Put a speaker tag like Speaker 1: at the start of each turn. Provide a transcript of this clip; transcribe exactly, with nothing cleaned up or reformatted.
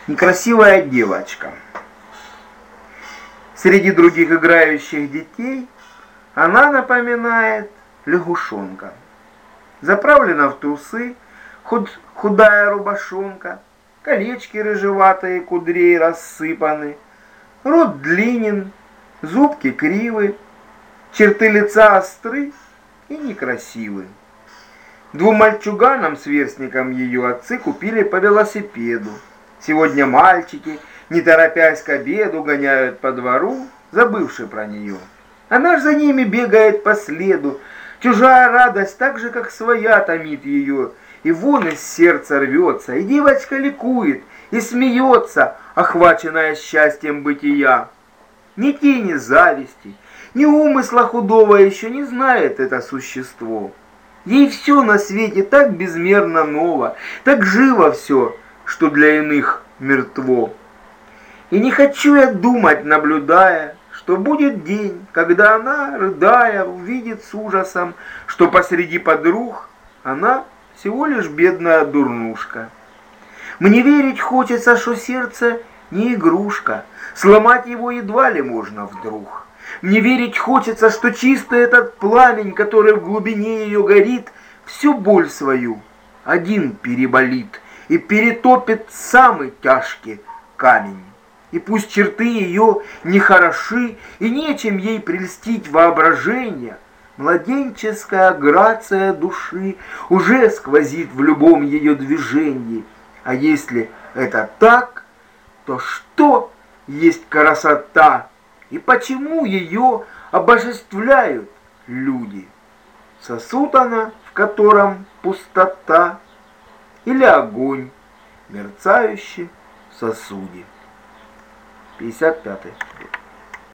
Speaker 1: Некрасивая девочка. Среди других играющих детей она напоминает лягушонка. Заправлена в трусы, худ, худая рубашонка, колечки рыжеватые кудрей рассыпаны, рот длинен, зубки кривы, черты лица остры и некрасивы. Двум мальчуганам-сверстникам ее отцы купили по велосипеду. Сегодня мальчики, не торопясь к обеду, гоняют по двору, забывши про нее. Она ж за ними бегает по следу. Чужая радость, так же, как своя, томит ее. И вон из сердца рвется, и девочка ликует, и смеется, охваченная счастьем бытия. Ни тени зависти, ни умысла худого еще не знает это существо. Ей все на свете так безмерно ново, так живо все, что для иных мертво. И не хочу я думать, наблюдая, что будет день, когда она, рыдая, увидит с ужасом, что посреди подруг она всего лишь бедная дурнушка. Мне верить хочется, что сердце не игрушка, сломать его едва ли можно вдруг. Мне верить хочется, что чистый этот пламень, который в глубине ее горит, всю боль свою один переболит и перетопит самый тяжкий камень. И пусть черты ее нехороши, и нечем ей прельстить воображение, младенческая грация души уже сквозит в любом ее движении. А если это так, то что есть красота, и почему ее обожествляют люди? Сосуд она, в котором пустота, или огонь, мерцающий в сосуде? пятьдесят пятый год.